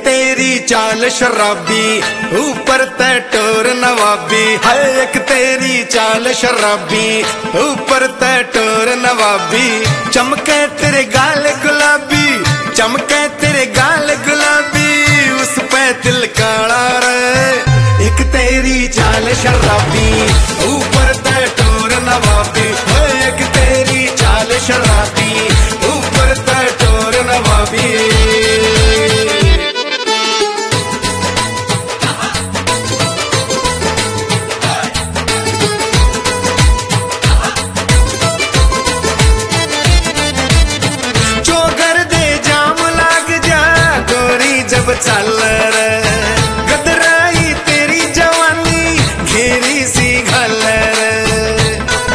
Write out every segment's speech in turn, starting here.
तेरी चाल शराबी, ऊपर ते टोर नवाबी है। एक तेरी चाल शराबी, ऊपर ते टोर नवाबी। चमके तेरे गाल गुलाबी, चमके तेरे गाल गुलाबी, उस पे दिल काला रे। एक तेरी चाल शराबी, ऊपर ते टोर नवाबी है। एक तेरी चाल शराबी, ऊपर ते टोर नवाबी। चल रे गदराई तेरी जवानी, घेरी सी घल रे।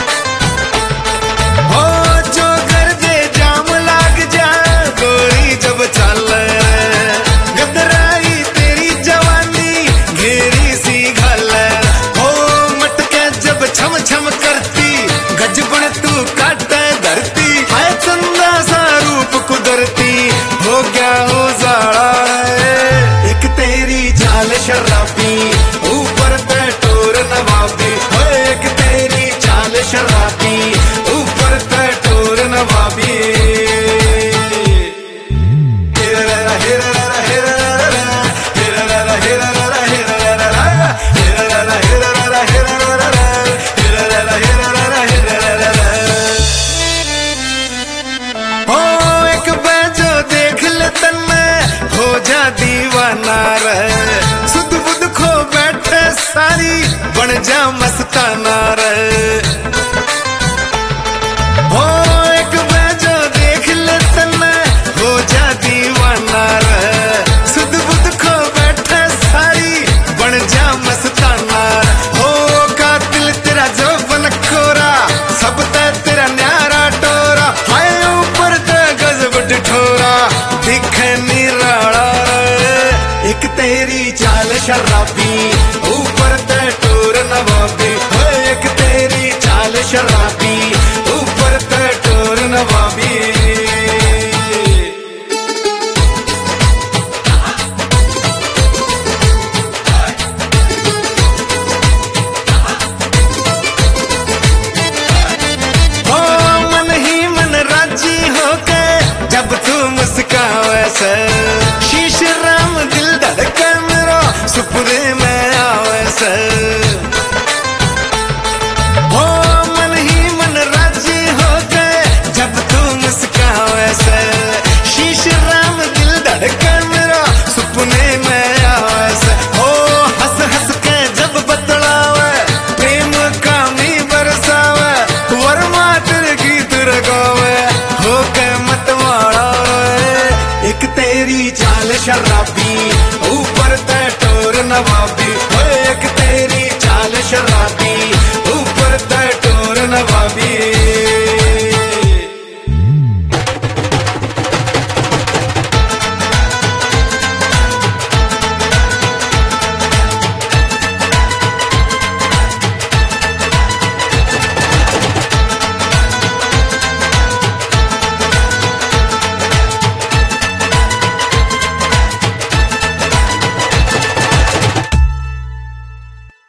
हो जो कर दे जाम लाग जा, गोरी जब चल रे गदराई तेरी जवानी, घेरी सी घल। हो मटके जब छम छम करती, गजबन तू काटे धरती। है चंदा सा रूप कुदरती, हो गया हो जाड़ा शराबी, ऊपर पे टोर नवाबी। एक तेरी चाल शराबी, ऊपर पे टोर नवाबी। हो एक बैजो देख ले तन्ने, हो जा दीवाना रहे। सारी बन जा मस्ताना रे।